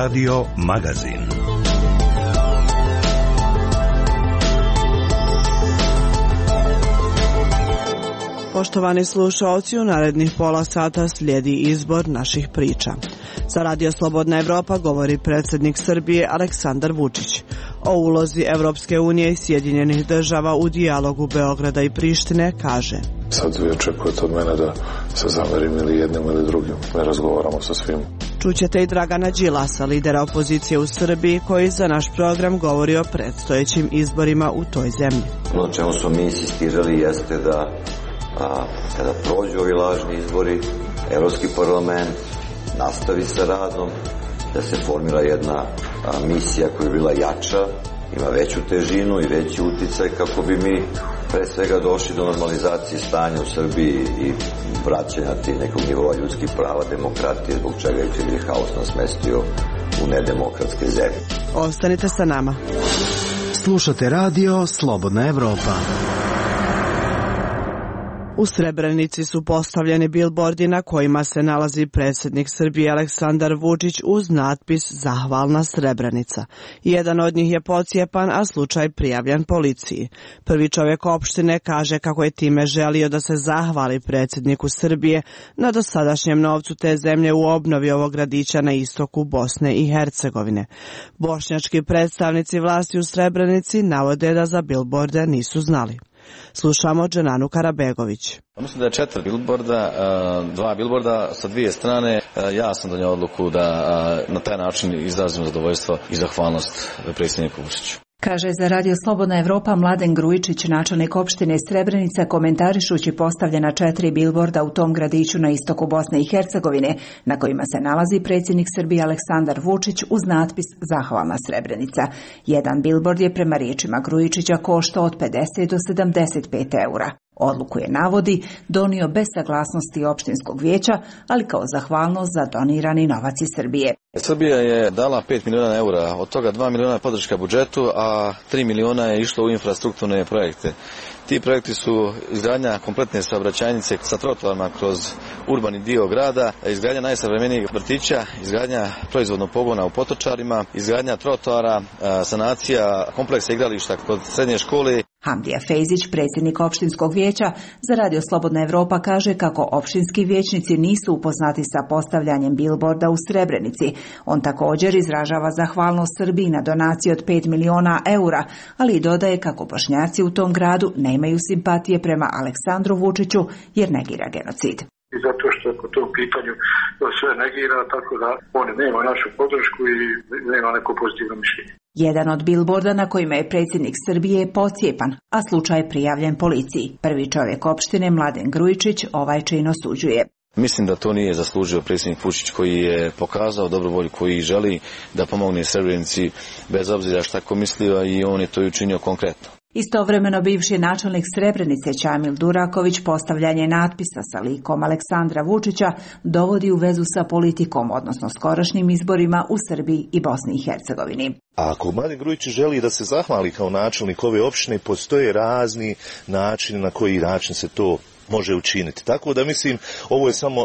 Radio Magazin. Poštovani slušaoci, u narednih pola sata slijedi izbor naših priča. Za Radio Slobodna Evropa govori predsjednik Srbije Aleksandar Vučić. O ulozi Evropske unije i Sjedinjenih država u dijalogu Beograda i Prištine kaže: Sad vi očekujete od mene da se zamerim ili jednim ili drugim. Ne razgovaramo sa svim. Čućete i Dragana Đilasa, lidera opozicije u Srbiji, koji za naš program govori o predstojećim izborima u toj zemlji. Ono čemu smo mi insistirali jeste da kada prođu ovi lažni izbori, Evropski parlament nastavi sa radom, da se formira jedna misija koja je bila jača, ima veću težinu i veći uticaj kako bi mi pre svega došli do normalizacije stanja u Srbiji i vraćanja nekog nivoa ljudskih prava, demokratije, zbog čega je cijeli haos nas smestio u nedemokratske zemlje. Ostanite sa nama. Slušate Radio Slobodna Evropa. U Srebrenici su postavljeni bilbordi na kojima se nalazi predsjednik Srbije Aleksandar Vučić uz natpis Zahvalna Srebrenica. Jedan od njih je pocijepan, a slučaj prijavljen policiji. Prvi čovjek opštine kaže kako je time želio da se zahvali predsjedniku Srbije na dosadašnjem novcu te zemlje u obnovi ovog gradića na istoku Bosne i Hercegovine. Bošnjački predstavnici vlasti u Srebrenici navode da za bilborde nisu znali. Slušamo Dženanu Karabegović. Mislim da je 4 bilborda, 2 bilborda sa dvije strane. Ja sam donio odluku da na taj način izrazim zadovoljstvo i zahvalnost predsjedniku Vučiću. Kaže za Radio Slobodna Evropa Mladen Grujičić, načelnik opštine Srebrenica, komentarišući postavljena 4 bilborda u tom gradiću na istoku Bosne i Hercegovine, na kojima se nalazi predsjednik Srbije Aleksandar Vučić uz natpis Zahvalna Srebrenica. Jedan bilbord je prema riječima Grujičića koštao od 50 do 75 eura. Odluku je, navodi, donio bez saglasnosti opštinskog vijeća, ali kao zahvalnost za donirani novac iz Srbije. Srbija je dala 5 miliona eura, od toga 2 miliona je podrška budžetu, a 3 miliona je išlo u infrastrukturne projekte. Ti projekti su izgradnja kompletne saobraćajnice sa trotoarima kroz urbani dio grada, izgradnja najsavremenijih vrtića, izgradnja proizvodnog pogona u Potočarima, izgradnja trotoara, sanacija kompleksa igrališta kod srednje škole. Hamdija Fejzić, predsjednik opštinskog vijeća za Radio Slobodna Evropa, kaže kako opštinski vijećnici nisu upoznati sa postavljanjem bilborda u Srebrenici. On također izražava zahvalnost Srbiji na donaciju od 5 miliona eura, ali i dodaje kako Bošnjaci u tom gradu nemaju simpatije prema Aleksandru Vučiću jer negira genocid. I zato što po tom pitanju sve negira, tako da on nema našu podršku i nema neko pozitivno mišljenje. Jedan od bilborda na kojima je predsjednik Srbije je pocijepan, a slučaj je prijavljen policiji. Prvi čovjek opštine Mladen Grujičić ovaj čin osuđuje. Mislim da to nije zaslužio predsjednik Vučić, koji je pokazao dobru volju, koji želi da pomogne Srebrenici bez obzira šta ko mislio, i on je to učinio konkretno. Istovremeno bivši načelnik Srebrenice Čamil Duraković postavljanje natpisa sa likom Aleksandra Vučića dovodi u vezu sa politikom, odnosno skorašnjim izborima u Srbiji i Bosni i Hercegovini. A ako Mladen Grujičić želi da se zahvali kao načelnik ove opštine, postoje razni načini na koji način se to može učiniti. Tako da mislim, ovo je samo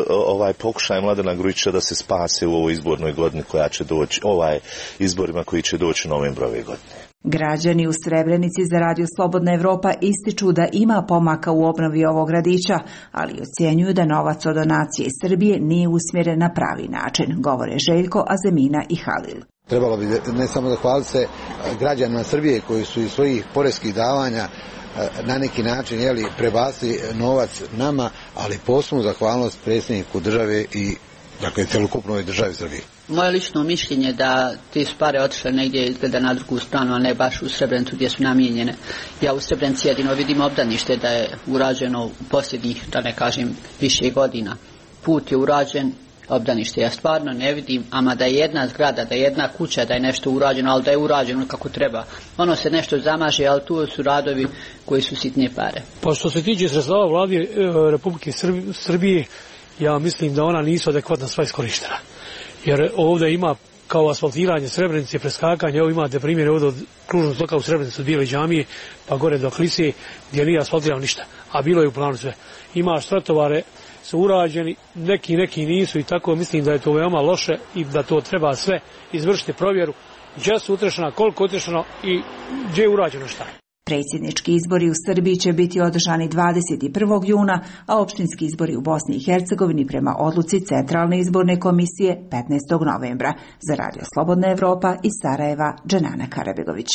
pokušaj Mladena Grujića da se spase u ovoj izbornoj godini koja će doći, izborima koji će doći u novembru ove godine. Građani u Srebrenici za Radio Slobodna Evropa ističu da ima pomaka u obnovi ovog gradića, ali ocjenjuju da novac od donacije iz Srbije nije usmjeren na pravi način, govore Željko, Azemina i Halil. Trebalo bi ne samo zahvaliti se građanima Srbije koji su iz svojih poreskih davanja na neki način prebacili novac nama, ali posebnu zahvalnost predsjedniku države i celokupnoj državi Srbije. Moje lično mišljenje da te su pare otišle negdje izgleda na drugu stranu, a ne baš u Srebrenicu gdje su namijenjene. Ja u Srebrenici jedino vidim obdanište da je urađeno u posljednjih, da ne kažem, više godina. Put je urađen, obdanište ja stvarno ne vidim, ama da je jedna zgrada, da je jedna kuća, da je nešto urađeno, ali da je urađeno kako treba. Ono se nešto zamaže, ali tu su radovi koji su sitne pare. Pa što se tiče sredstava vlade Republike Srbije, ja mislim da ona nisu adekvatna sva iskorištena. Jer ovdje ima kao asfaltiranje Srebrenice, preskakanje, evo imate primjer ovdje od kružnog toka u Srebrenici od Bijele džamije pa gore do Klise gdje nije asfaltirano ništa, a bilo je u planu sve. Ima štratovare su urađeni, neki nisu i tako mislim da je to veoma loše i da to treba sve izvršiti provjeru gdje su utrošena, koliko utrošeno i gdje je urađeno šta. Predsjednički izbori u Srbiji će biti održani 21. juna, a opštinski izbori u Bosni i Hercegovini prema odluci Centralne izborne komisije 15. novembra. Za Radio Slobodna Evropa iz Sarajeva, Dženana Karabegović.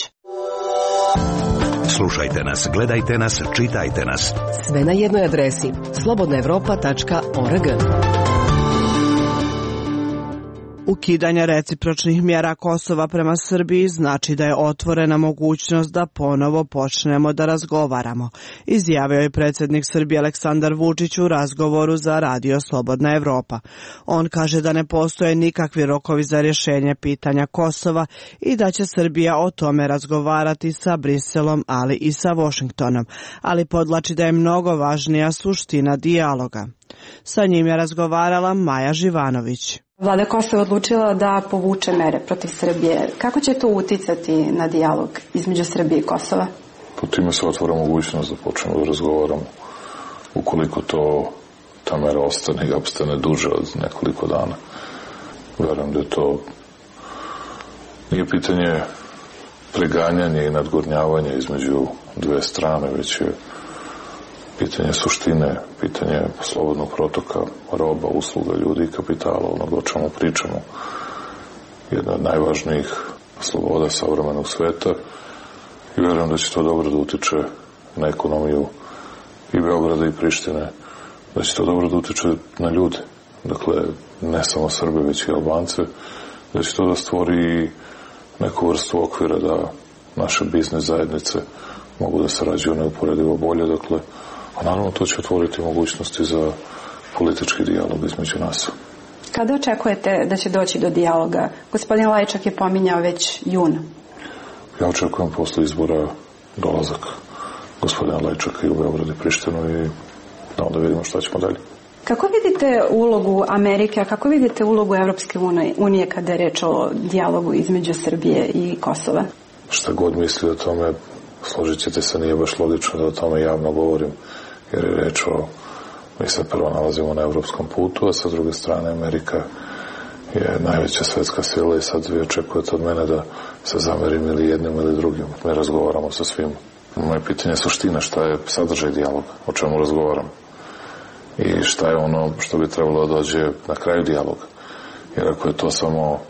Slušajte nas, gledajte nas, čitajte nas. Sve na jednoj adresi slobodnaevropa.org. Ukidanje recipročnih mjera Kosova prema Srbiji znači da je otvorena mogućnost da ponovo počnemo da razgovaramo, izjavio je predsjednik Srbije Aleksandar Vučić u razgovoru za Radio Slobodna Evropa. On kaže da ne postoje nikakvi rokovi za rješenje pitanja Kosova i da će Srbija o tome razgovarati sa Briselom, ali i sa Washingtonom, ali podvlači da je mnogo važnija suština dijaloga. Sa njim je razgovarala Maja Živanović. Vlada Kosova odlučila da povuče mere protiv Srbije. Kako će to uticati na dijalog između Srbije i Kosova? Po time se otvara mogućnost da počnemo da razgovaramo. Ukoliko ta mera ostane i opstane duže od nekoliko dana. Verujem da to nije pitanje preganjanja i nadgornjavanja između dve strane, već je pitanje suštine, pitanje slobodnog protoka roba, usluga, ljudi i kapitala, onoga o čemu pričamo. Jedna od najvažnijih sloboda savremenog sveta i verujem da će to dobro da utiče na ekonomiju i Beograda i Prištine, da će to dobro da utiče na ljude, dakle ne samo Srbe, već i Albance, da će to da stvori neku vrstu okvira da naše biznis zajednice mogu da sarađuju neuporedivo bolje, dakle, a naravno to će otvoriti mogućnosti za politički dijalog između nas. Kada očekujete da će doći do dijaloga? Gospodin Lajčak je pominjao već jun. Ja očekujem posle izbora dolazak gospodina Lajčaka i u Beograd i Prištinu i da onda vidimo šta ćemo dalje. Kako vidite ulogu Amerike, a kako vidite ulogu Evropske unije kada je reč o dijalogu između Srbije i Kosova? Šta god misli o tome, složit ćete se, nije baš logično da o tome javno govorim, jer je reč o, mi se prvo nalazimo na evropskom putu, a sa druge strane Amerika je najveća svetska sila i sad vi očekujete od mene da se zamerim ili jednim ili drugim. Ne razgovaramo sa svim. Moje pitanje je suština, šta je sadržaj dijaloga, o čemu razgovaram i šta je ono što bi trebalo da dođe na kraju dijaloga. Jer ako je to samo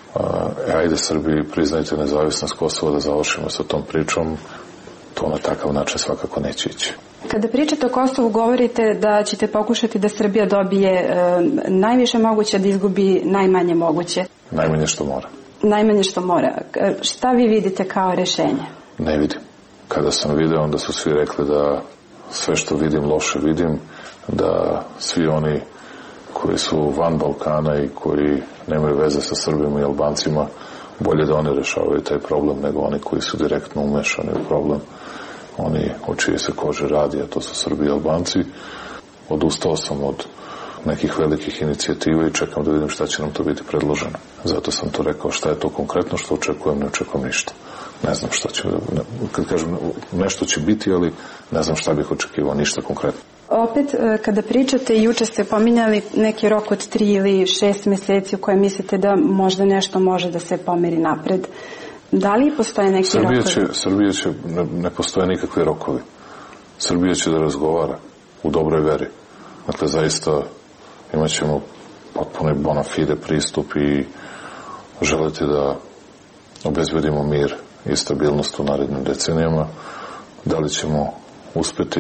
ajde Srbiji priznajte nezavisnost Kosova da završimo sa tom pričom, to na takav način svakako neće ići. Kada pričate o Kosovu, govorite da ćete pokušati da Srbija dobije najviše moguće, da izgubi najmanje moguće. Najmanje što mora. Najmanje što mora. Šta vi vidite kao rješenje? Ne vidim. Kada sam video, onda su svi rekli da sve što vidim loše vidim, da svi oni koji su van Balkana i koji nemaju veze sa Srbima i Albancima, bolje da oni rešavaju taj problem nego oni koji su direktno umešani u problem. Oni o čije se kože radi, a to su Srbi i Albanci. Odustao sam od nekih velikih inicijativa i čekam da vidim šta će nam to biti predloženo. Zato sam to rekao, šta je to konkretno što očekujem, ne očekujem ništa. Ne znam šta će, kad kažem nešto će biti, ali ne znam šta bih očekivao, ništa konkretno. Opet, kada pričate, juče ste pominjali neki rok od 3 ili 6 mjeseci u koje mislite da možda nešto može da se pomeri napred. Da li postoje neki rokovi? Srbija će, ne postoje nikakvi rokovi. Srbija će da razgovara u dobroj veri. Dakle, zaista imat ćemo potpuno bona fide pristup i želiti da obezbedimo mir i stabilnost u narednim decenijama. Da li ćemo uspeti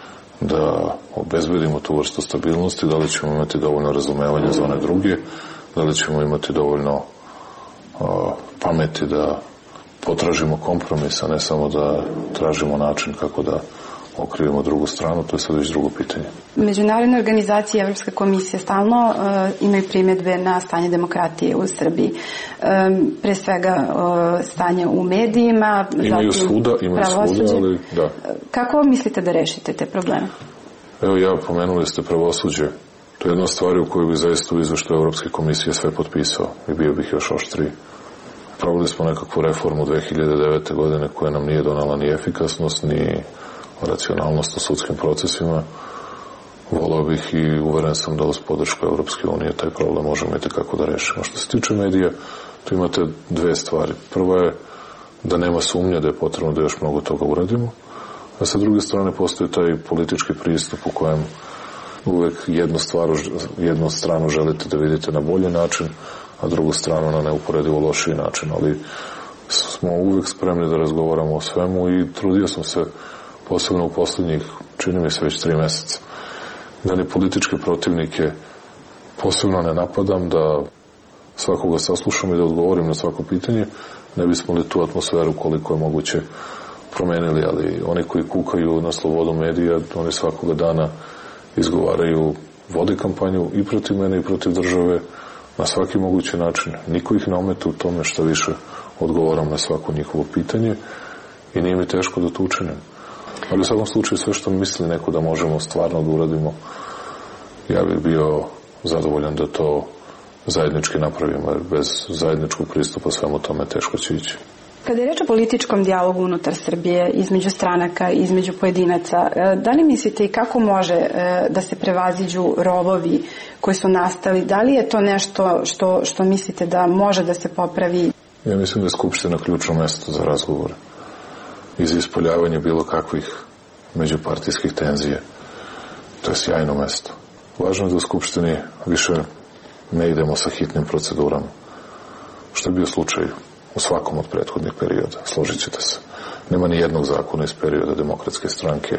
da obezbedimo tu vrstu stabilnosti, da li ćemo imati dovoljno razumevanja za one druge, da li ćemo imati dovoljno pameti da potražimo kompromis, a ne samo da tražimo način kako da okrivimo drugu stranu, to je sad već drugo pitanje. Međunarodne organizacije i Evropska komisija stalno imaju primjedbe na stanje demokratije u Srbiji. Pre svega stanje u medijima. Imaju svuda, ali da. Kako mislite da rešite te probleme? Evo pomenuli ste pravosuđe. To je jedna stvar u kojoj bi zaista u izveštaju Evropske komisije sve potpisao i bio bih još oštriji. Proveli smo nekakvu reformu 2009. godine koja nam nije donala ni efikasnost, ni racionalnost u sudskim procesima. Da li će to biti volao bih i uveren sam da uz podršku Evropske unije taj problem možemo i tekako da rešimo. Što se tiče medija, tu imate dve stvari. Prva je da nema sumnje da je potrebno da još mnogo toga uradimo, a sa druge strane postoji taj politički pristup u kojem uvek jednu stranu želite da vidite na bolji način, a drugu stranu na neuporedivo lošiji način, ali smo uvek spremni da razgovaramo o svemu i trudio sam se posebno u poslednjih, čini mi se već 3 meseca, da ni političke protivnike posebno ne napadam, da svakoga saslušam i da odgovorim na svako pitanje, ne bismo li tu atmosferu koliko je moguće promenili, ali oni koji kukaju na slobodu medija, oni svakoga dana izgovaraju, vode kampanju i protiv mene i protiv države na svaki mogući način. Niko ih ne ometa u tome, što više odgovaram na svako njihovo pitanje i nije mi teško da to učinim. Ali u svakom slučaju sve što misli neko da možemo stvarno da uradimo, ja bih bio zadovoljan da to zajednički napravimo, jer bez zajedničkog pristupa svemu tome teško će ići. Kada je reč o političkom dijalogu unutar Srbije, između stranaka, između pojedinaca, da li mislite i kako može da se prevaziđu rovovi koji su nastali? Da li je to nešto što mislite da može da se popravi? Ja mislim da je Skupština ključno mesto za razgovore i za ispoljavanje bilo kakvih međupartijskih tenzija. To je sjajno mesto. Važno je da u Skupštini više ne idemo sa hitnim procedurama, što je bio slučaj u svakom od prethodnih perioda, složit ćete se. Nema ni jednog zakona iz perioda Demokratske stranke,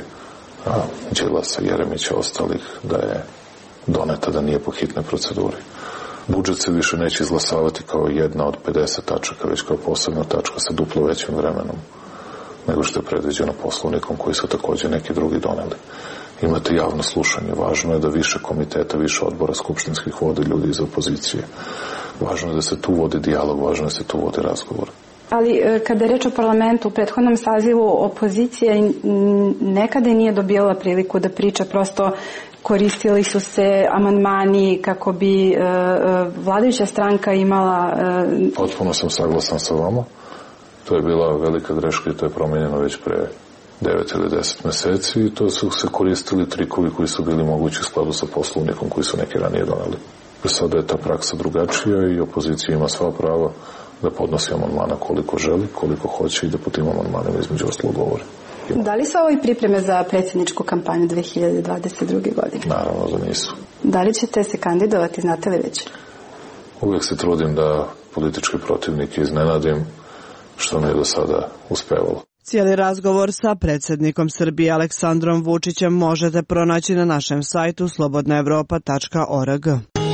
Đilasa, Jeremića, ostalih, da je doneta da nije po hitnoj proceduri. Budžet se više neće izglasavati kao jedna od 50 tačaka, već kao posebna tačka sa duplo većim vremenom nego što je predviđeno Poslovnikom koji su takođe neki drugi doneli. Imate javno slušanje. Važno je da više komiteta, više odbora skupštinskih vode ljudi iz opozicije. Važno je da se tu vodi dijalog, važno je da se tu vodi razgovor. Ali kada je reč o parlamentu, u prethodnom sazivu opozicija nekada nije dobijala priliku da priča, prosto koristili su se amandmani kako bi vladajuća stranka imala... Potpuno sam saglasan sa vama. To je bila velika greška i to je promenjeno već pre 9 ili 10 meseci i to su se koristili trikovi koji su bili mogući u skladu sa Poslovnikom koji su neki ranije doneli. Sada je ta praksa drugačija i opozicija ima sva prava da podnosi amandmana koliko želi, koliko hoće i da po tim amandmanima između ostalog govori. Da li su ovo i pripreme za predsjedničku kampanju 2022. godine? Naravno da nisu. Da li ćete se kandidovati, znate li već? Uvijek se trudim da političke protivnike iznenadim, što mi je do sada uspevalo. Cijeli razgovor sa predsjednikom Srbije Aleksandrom Vučićem možete pronaći na našem sajtu slobodnaevropa.org.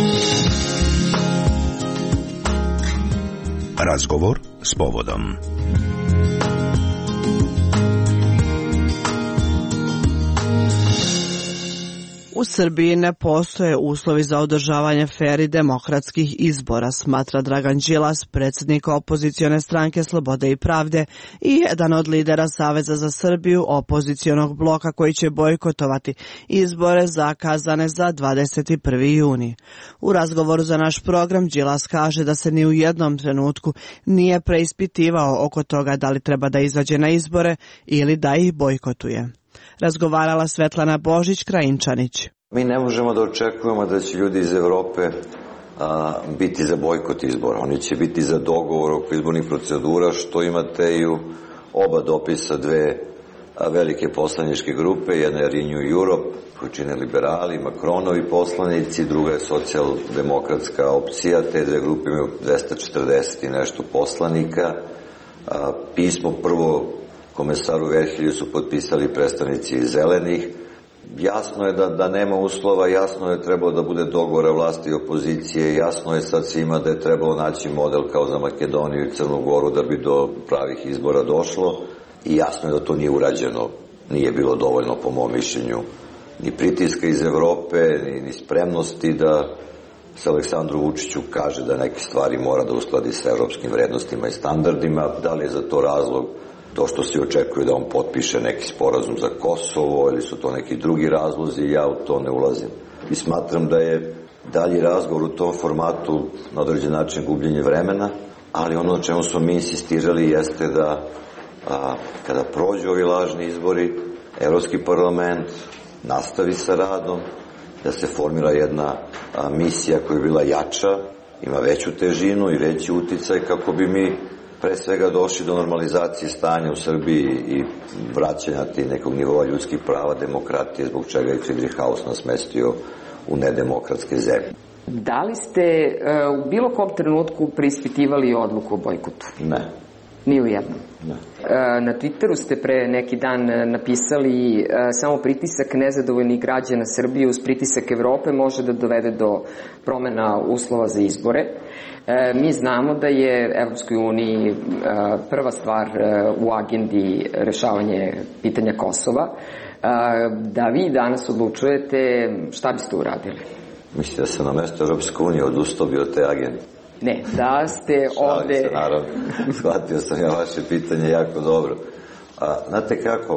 Razgovor s povodom. U Srbiji ne postoje uslovi za održavanje fer i demokratskih izbora, smatra Dragan Đilas, predsjednik opozicione stranke Slobode i pravde i jedan od lidera Saveza za Srbiju, opozicionog bloka koji će bojkotovati izbore zakazane za 21. juni. U razgovoru za naš program Đilas kaže da se ni u jednom trenutku nije preispitivao oko toga da li treba da izađe na izbore ili da ih bojkotuje. Razgovarala Svetlana Božić-Krajinčanić. Mi ne možemo da očekujemo da će ljudi iz Evrope biti za bojkot izbora. Oni će biti za dogovor oko izbornih procedura, što imate i u oba dopisa dve velike poslaničke grupe. Jedna je Renew Europe, koju čine liberali, Macronovi poslanici, druga je socijaldemokratska opcija. Te dve grupe imaju 240 i nešto poslanika. Pismo prvo komesaru Verhilju su potpisali predstavnici zelenih. Jasno je da nema uslova, jasno je trebalo da bude dogovora vlasti i opozicije, jasno je sad svima da je trebalo naći model kao za Makedoniju i Crnu Goru da bi do pravih izbora došlo i jasno je da to nije urađeno. Nije bilo dovoljno, po mom mišljenju, ni pritiska iz Evrope, ni spremnosti da se Aleksandru Vučiću kaže da neke stvari mora da uskladi sa evropskim vrednostima i standardima. Da li je za to razlog to što se očekuje da on potpiše neki sporazum za Kosovo ili su to neki drugi razlozi, ja u to ne ulazim. I smatram da je dalji razgovor u tom formatu na određen način gubljenje vremena, ali ono o čemu smo mi insistirali jeste da kada prođu ovi lažni izbori, Evropski parlament nastavi sa radom, da se formira jedna misija koja je bila jača, ima veću težinu i veći uticaj kako bi mi pre svega došli do normalizacije stanja u Srbiji i vraćanja ti nekog nivoa ljudskih prava, demokratije, zbog čega je Friedrich Haus nas mestio u nedemokratske zemlje. Da li ste u bilo kom trenutku preispitivali odluku o bojkotu? Ne. Ni u jednom? Ne. Na Twitteru ste pre neki dan napisali samo pritisak nezadovoljnih građana Srbije uz pritisak Evrope može da dovede do promena uslova za izbore. Mi znamo da je Evropskoj uniji prva stvar u agendi rešavanje pitanja Kosova. Da vi danas odlučujete, šta biste uradili? Mislite da sam na mesto Evropske unije odustao bi od te agende? Ne, da ste ovde... Se, naravno. Shvatio sam ja vaše pitanje jako dobro. Znate kako,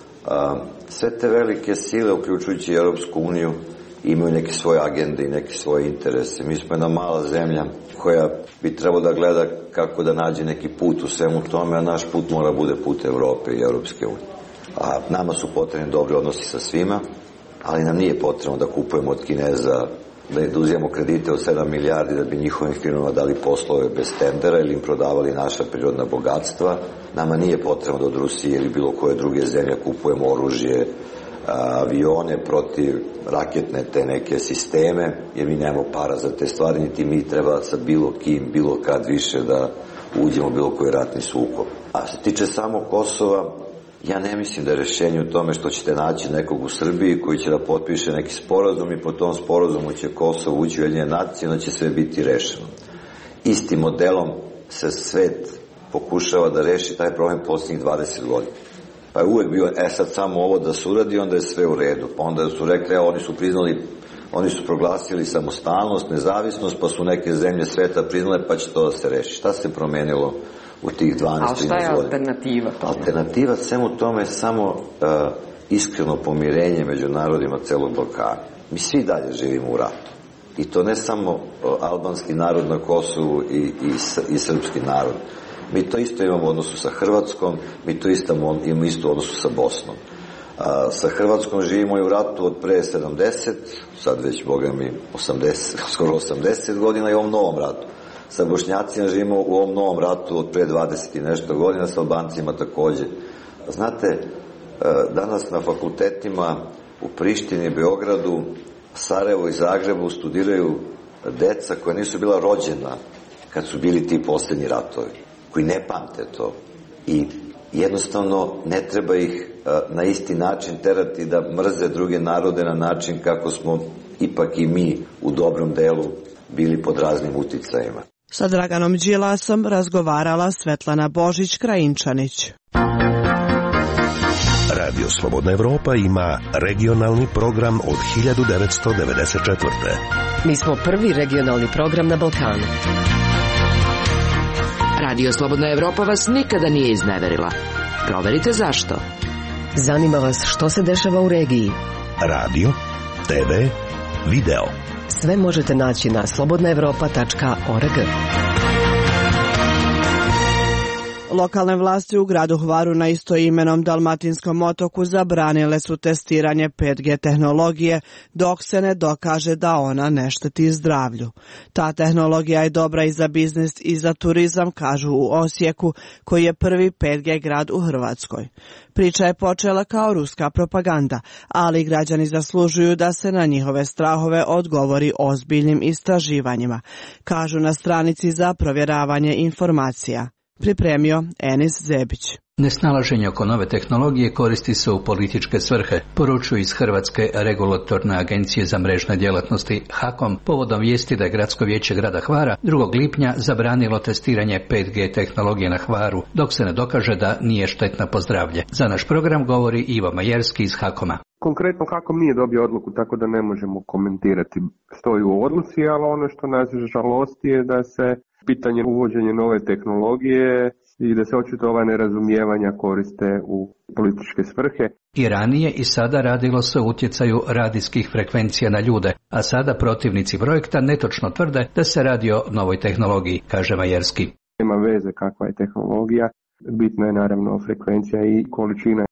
sve te velike sile, uključujući Europsku uniju, imaju neke svoje agende i neke svoje interese. Mi smo jedna mala zemlja koja bi trebalo da gleda kako da nađe neki put u svemu tome, a naš put mora bude put Evrope i Europske unije. A nama su potrebni dobri odnosi sa svima, ali nam nije potrebno da kupujemo od Kineza, da uzimamo kredite od 7 milijardi da bi njihovim firmama dali poslove bez tendera ili im prodavali naša prirodna bogatstva. Nama nije potrebno da od Rusije ili bilo koje druge zemlje kupujemo oružje, avione protiv raketne te neke sisteme, jer mi nemamo para za te stvari, niti mi treba sa bilo kim, bilo kad više da uđemo u bilo koji ratni sukob. A što se tiče samo Kosova, ja ne mislim da je rešenje u tome što ćete naći nekog u Srbiji koji će da potpiše neki sporazum i po tom sporazumu će Kosovo ući u Ujedinjene nacije, onda će sve biti rešeno. Istim modelom se svet pokušava da reši taj problem posljednjih 20 godina. Pa je uvek bio, sad samo ovo da se uradi, onda je sve u redu. Pa onda su rekli, oni su proglasili samostalnost, nezavisnost, pa su neke zemlje sveta priznale, pa će to da se reši. Šta se promenilo u tih 12-13 godina? A šta je alternativa tome? Alternativa svemu tome je samo iskreno pomirenje među narodima celog Balkana. Mi svi dalje živimo u ratu. I to ne samo albanski narod na Kosovu i srpski narod. Mi to isto imamo u odnosu sa Hrvatskom, mi to imamo isto u odnosu sa Bosnom. Sa Hrvatskom živimo i u ratu od pre 70, sad već, boga mi, 80, skoro 80 godina i u ovom novom ratu. Sa Bošnjacima živimo u ovom novom ratu od pre 20 i nešto godina, sa Albancima takođe. Znate, danas na fakultetima u Prištini, Beogradu, Sarajevu i Zagrebu studiraju deca koja nisu bila rođena kad su bili ti poslednji ratovi, koji ne pamte to. I jednostavno ne treba ih na isti način terati da mrze druge narode na način kako smo ipak i mi u dobrom delu bili pod raznim uticajima. Sa Draganom Đilasom razgovarala Svetlana Božić-Krajinčanić. Radio Slobodna Evropa ima regionalni program od 1994. Mi smo prvi regionalni program na Balkanu. Radio Slobodna Evropa vas nikada nije izneverila. Proverite zašto. Zanima vas što se dešava u regiji. Radio, TV, video. Sve možete naći na slobodnaevropa.org. Lokalne vlasti u gradu Hvaru na istoimenom Dalmatinskom otoku zabranile su testiranje 5G tehnologije dok se ne dokaže da ona ne šteti zdravlju. Ta tehnologija je dobra i za biznis i za turizam, kažu u Osijeku, koji je prvi 5G grad u Hrvatskoj. Priča je počela kao ruska propaganda, ali građani zaslužuju da se na njihove strahove odgovori ozbiljnim istraživanjima, kažu na stranici za provjeravanje informacija. Pripremio Enis Zebić. Nesnalaženje oko nove tehnologije koristi se u političke svrhe, poručuju iz Hrvatske regulatorne agencije za mrežne djelatnosti HAKOM povodom vijesti da je Gradsko vijeće grada Hvara 2. lipnja zabranilo testiranje 5G tehnologije na Hvaru, dok se ne dokaže da nije štetna po zdravlje. Za naš program govori Ivo Majerski iz HAKOM-a. Konkretno HAKOM nije dobio odluku, tako da ne možemo komentirati stoji u odluci, ali ono što nas žalosti je da se pitanje uvođenja nove tehnologije i da se očito ova nerazumijevanja koriste u političke svrhe. I ranije i sada radilo se o utjecaju radijskih frekvencija na ljude, a sada protivnici projekta netočno tvrde da se radi o novoj tehnologiji, kaže Majerski. Nema veze kakva je tehnologija, bitna je naravno frekvencija i količina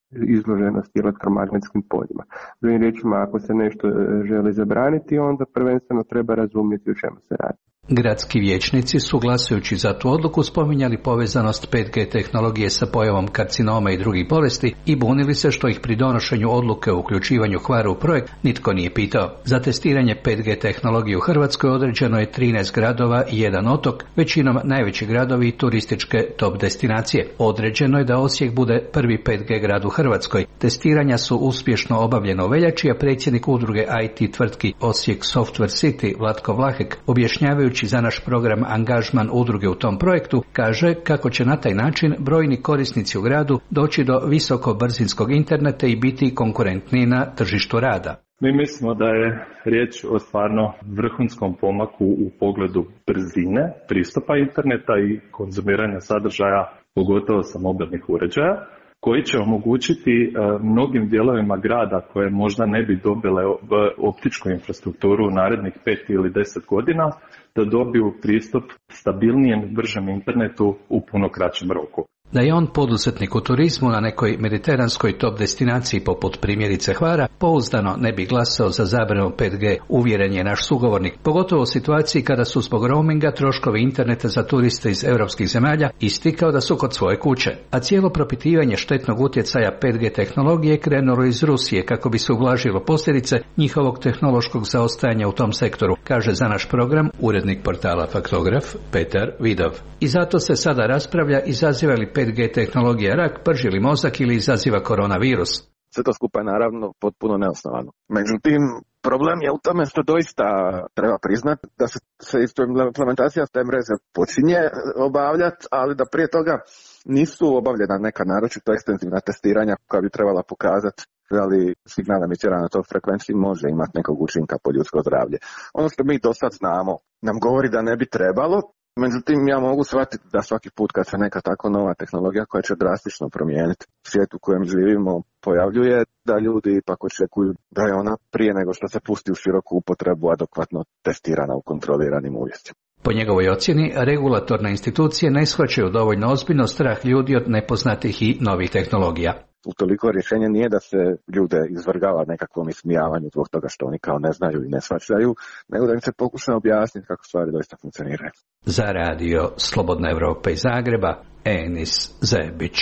izloženosti elektromagnetskim poljima. Drugim riječima, ako se nešto želi zabraniti, onda prvenstveno treba razumjeti o čemu se radi. Gradski vijećnici su, glasujući za tu odluku, spominjali povezanost 5G tehnologije sa pojavom karcinoma i drugih bolesti i bunili se što ih pri donošenju odluke o uključivanju Hvara u projekt nitko nije pitao. Za testiranje 5G tehnologije u Hrvatskoj određeno je 13 gradova i 1 otok, većinom najveći gradovi i turističke top destinacije. Određeno je da Osijek bude prvi 5G grad u Hrvatskoj. Testiranja su uspješno obavljena u veljači, a predsjednik udruge IT tvrtki Osijek Software City Vlatko Vlahek, objašnjavajući za naš program angažman udruge u tom projektu, kaže kako će na taj način brojni korisnici u gradu doći do visokobrzinskog interneta i biti konkurentniji na tržištu rada. Mi mislimo da je riječ o stvarno vrhunskom pomaku u pogledu brzine pristupa interneta i konzumiranja sadržaja, pogotovo sa mobilnih uređaja, koji će omogućiti mnogim dijelovima grada koje možda ne bi dobile optičku infrastrukturu u narednih 5 ili 10 godina, da dobiju pristup stabilnijem i bržem internetu u puno kraćem roku. Da je on poduzetnik u turizmu na nekoj mediteranskoj top destinaciji poput primjerice Hvara, pouzdano ne bi glasao za zabranu 5G, uvjeren je naš sugovornik, pogotovo u situaciji kada su zbog roaminga troškovi interneta za turiste iz europskih zemalja isti kao da su kod svoje kuće. A cijelo propitivanje štetnog utjecaja 5G tehnologije krenulo iz Rusije kako bi se ublažilo posljedice njihovog tehnološkog zaostajanja u tom sektoru, kaže za naš program urednik portala Faktograf Petar Vidov. I zato se sada raspravlja izaziva li 5G tehnologija rak, prži li mozak ili izaziva koronavirus. Sve to skupa je naravno potpuno neosnovano. Međutim, problem je u tome što doista treba priznati da se implementacija te mreže počinje obavljati, ali da prije toga nisu obavljena neka naročito ekstenzivna testiranja koja bi trebala pokazati da li signal emitira na toj frekvenciji može imati nekog učinka po ljudsko zdravlje. Ono što mi do sad znamo nam govori da ne bi trebalo. Međutim, ja mogu shvatiti da svaki put kad se neka tako nova tehnologija koja će drastično promijeniti svijet u kojem živimo pojavljuje, da ljudi ipak očekuju da je ona prije nego što se pusti u široku upotrebu adekvatno testirana u kontroliranim uvjetima. Po njegovoj ocjeni, regulatorne institucije ne shvaćaju dovoljno ozbiljno strah ljudi od nepoznatih i novih tehnologija. Utoliko rješenje nije da se ljude izvrgava nekakvom ismijavanju zbog toga što oni kao ne znaju i ne shvaćaju, nego da im se pokuša objasniti kako stvari doista funkcioniraju. Za radio Slobodna Evropa iz Zagreba, Enis Zebić.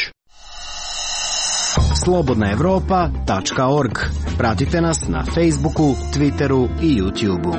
slobodnaevropa.org. Pratite nas na Facebooku, Twitteru i YouTubeu.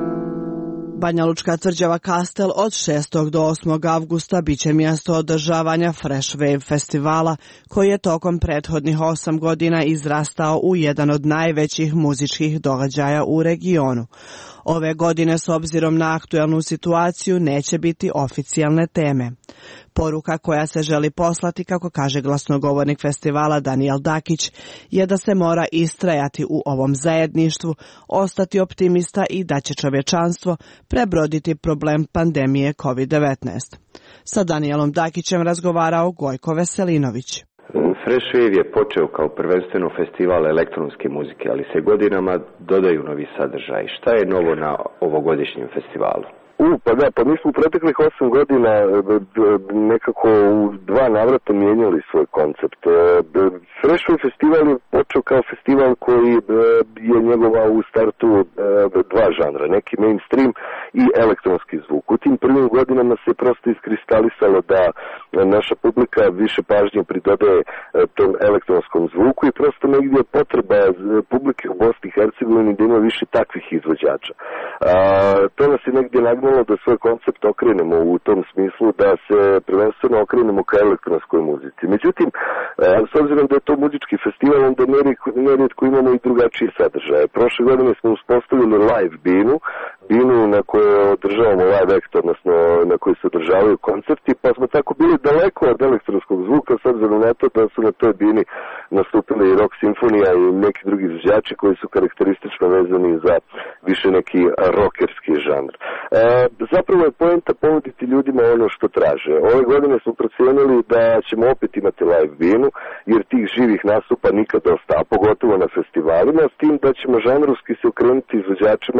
Banjalučka tvrđava Kastel od 6. do 8. avgusta biće mjesto održavanja Fresh Wave festivala, koji je tokom prethodnih 8 godina izrastao u jedan od najvećih muzičkih događaja u regionu. Ove godine, s obzirom na aktualnu situaciju, neće biti oficijalne teme. Poruka koja se želi poslati, kako kaže glasnogovornik festivala Danijel Dakić, je da se mora istrajati u ovom zajedništvu, ostati optimista i da će čovječanstvo prebroditi problem pandemije COVID-19. Sa Danijelom Dakićem razgovarao Gojko Veselinović. Fresh Wave je počeo kao prvenstveno festival elektronske muzike, ali se godinama dodaju novi sadržaj. Šta je novo na ovogodišnjem festivalu? Pa mi smo u proteklih 8 godina nekako u 2 navrata mijenjali svoj koncept. Fresh Wave festival je počeo kao festival koji je njegovao u startu 2 žanra, neki mainstream i elektronski zvuk. U tim prvim godinama se prosto iskristalisalo da naša publika više pažnje pridodaje tom elektronskom zvuku i prosto negdje potreba publike u Bosni i Hercegovini da ima više takvih izvođača. To nas je negdje nagnalo da svoj koncept okrenemo u tom smislu da se prvenstveno okrenemo ka elektronskoj muzici. Međutim, s obzirom da je to muzički festival, onda nerijetko imamo i drugačije sadržaje. Prošle godine smo uspostavili live binu na kojoj održavamo live act, odnosno na kojoj se održavaju koncerti, pa smo tako bili daleko od elektronskog zvuka, s obzirom na to da su na toj bini nastupili i rock simfonija i neki drugi izvođači koji su karakteristično vezani za više neki rockerski žanr. Zapravo je poenta ponuditi ljudima ono što traže. Ove godine smo procijenili da ćemo opet imati live binu, jer tih živih nastupa nikad dosta, a pogotovo na festivalima, s tim da ćemo žanrovski se okrenuti izvođačima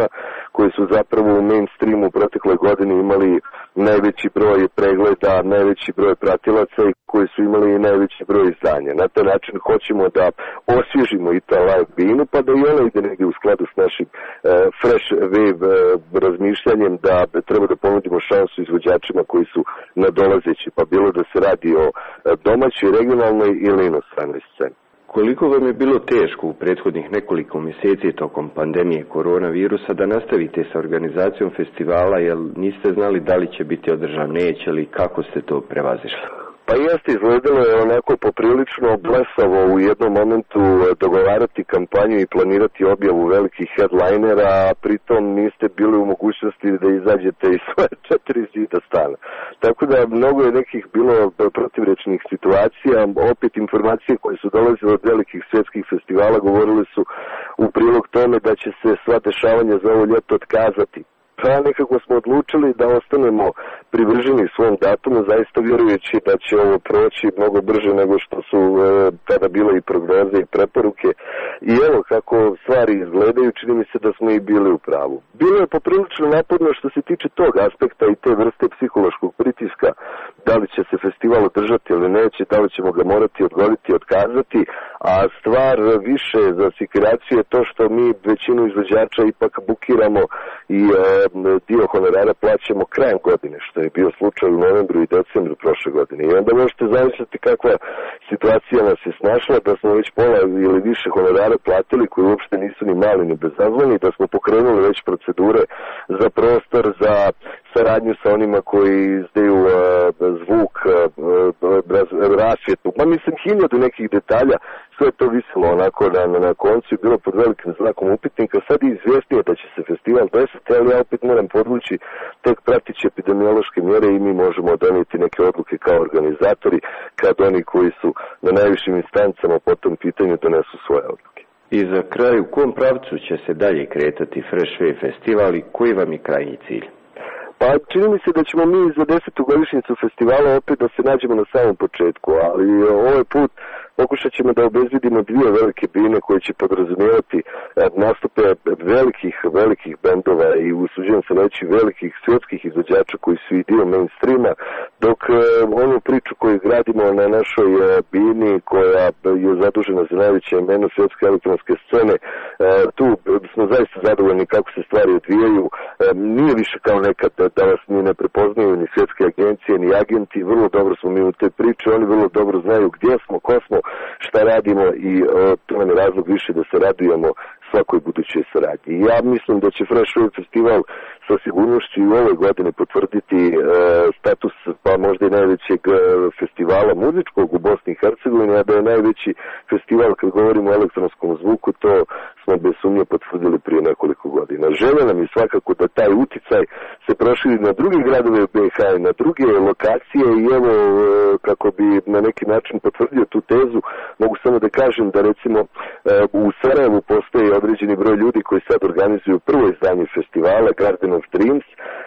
koji su zapravo u mainstreamu u protekloj godini imali najveći broj pregleda, najveći broj pratilaca i koji su imali najveći broj izdanja. Na taj način hoćemo da osvježimo i ta live binu, pa da i ona ide negdje u skladu s našim fresh wave razmišljanjem da treba da ponudimo šansu izvođačima koji su nadolazeći, pa bilo da se radi o domaćoj, regionalnoj ili inostranoj sceni. Koliko vam je bilo teško u prethodnih nekoliko mjeseci tokom pandemije koronavirusa da nastavite sa organizacijom festivala, jer niste znali da li će biti održan, neće li, kako ste to prevazišli? Pa jeste, izgledalo je onako poprilično blesavo u jednom momentu dogovarati kampanju i planirati objavu velikih headlinera, a pritom niste bili u mogućnosti da izađete iz svoje 4 zida stana. Tako da mnogo je nekih bilo protivrečnih situacija, opet informacije koje su dolazile od velikih svjetskih festivala govorili su u prilog tome da će se sva dešavanja za ovo ljeto otkazati. Pa nekako smo odlučili da ostanemo privrženi svom datumu, zaista vjerujući da će ovo proći mnogo brže nego što su tada bile i prognoze i preporuke. I evo kako stvari izgledaju, čini mi se da smo i bili u pravu. Bilo je poprilično naporno što se tiče tog aspekta i te vrste psihološkog pritiska, da li će se festival održati ili neće, da li ćemo ga morati odgoditi, otkazati, a stvar više za sikiraciju je to što mi većinu izvođača ipak bukiramo i dio honorara plaćamo krajem godine, što je bio slučaj u novembru i decembru prošle godine. I onda možete zamisliti kakva situacija nas je snašla, da smo već pola ili više honorara platili, koji uopšte nisu ni mali ni bezazleni, da smo pokrenuli već procedure za prostor, za saradnju sa onima koji izdaju zvuk, rasvjetu. Pa mislim, 1000 nekih detalja, sve je to viselo onako na koncu i bilo pod velikim znakom upitnika. Sad je izvjesnije da će se festival desiti, ali ja opet moram podvući, tek pratići epidemiološke mjere i mi možemo donijeti neke odluke kao organizatori, kad oni koji su na najvišim instancama po tom pitanju donesu svoje odluke. I za kraj, u kom pravcu će se dalje kretati Fresh Wave festival i koji vam je krajnji cilj? Pa čini mi se da ćemo mi za 10. godišnjicu festivala opet da se nađemo na samom početku, ali ovaj put pokušat ćemo da obezbedimo 2 velike bine koje će podrazumijevati nastupe velikih bendova i usuđujem se reći velikih svjetskih izvođača koji su i dio mainstreama, dok onu priču koju gradimo na našoj bini koja je zadužena za najveće imeno svjetske elektronske scene, tu smo zaista zadovoljni kako se stvari odvijaju. Nije više kao nekad da vas ni ne prepoznaju ni svjetske agencije ni agenti, vrlo dobro smo mi u toj priči, oni vrlo dobro znaju gdje smo, ko smo, šta radimo i to nam je razlog više da se radujemo svakoj budućoj saradnji. Ja mislim da će Fresh Wave festival sa sigurnošću i u ovoj godini potvrditi status pa možda i najvećeg festivala muzičkog u Bosni i Hercegovini, a da je najveći festival kad govorimo o elektronskom zvuku, to smo bez sumnje potvrdili prije nekoliko godina. Želja nam je svakako da taj uticaj se proširi na druge gradove u BiH i na druge lokacije i evo kako bi na neki način potvrdio tu tezu, mogu samo da kažem da recimo u Sarajevu postoji određeni broj ljudi koji sad organizuju prvo izdanje festivala Garden of Dreams.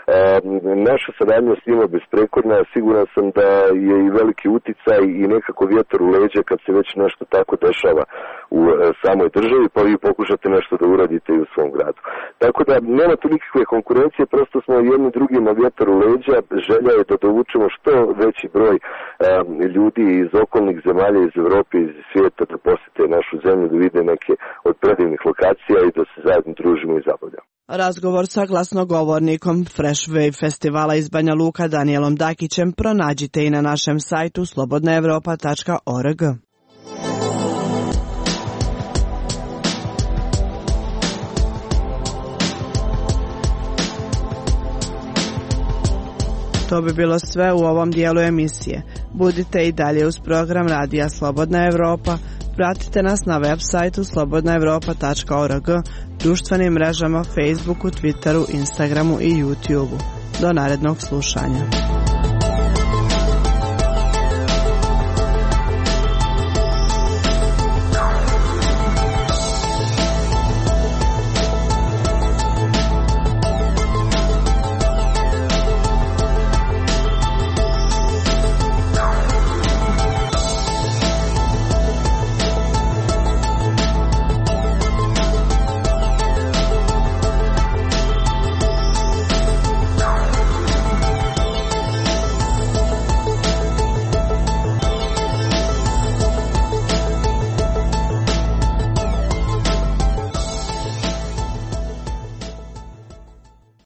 Naša saradnja s njima besprekorna, siguran sam da je i veliki uticaj i nekako vjetar u leđa kad se već nešto tako dešava u samoj državi, pa vi pokušate nešto da uradite i u svom gradu. Tako da nema tu nikakve konkurencije, prosto smo jedni drugima vjetar u leđa, želja je da dovučemo što veći broj ljudi iz okolnih zemalja, iz Evrope, iz svijeta da posjete našu zemlju, da vide neke od predivnih lokacija i da se zajedno družimo i zabavljamo. Razgovor sa glasnogovornikom Fresh Wave festivala iz Banja Luka Danielom Dakićem pronađite i na našem sajtu slobodnaevropa.org. To bi bilo sve u ovom dijelu emisije. Budite i dalje uz program radija Slobodna Evropa. Pratite nas na web sajtu slobodnaevropa.org, društvenim mrežama Facebooku, Twitteru, Instagramu i YouTubeu. Do narednog slušanja.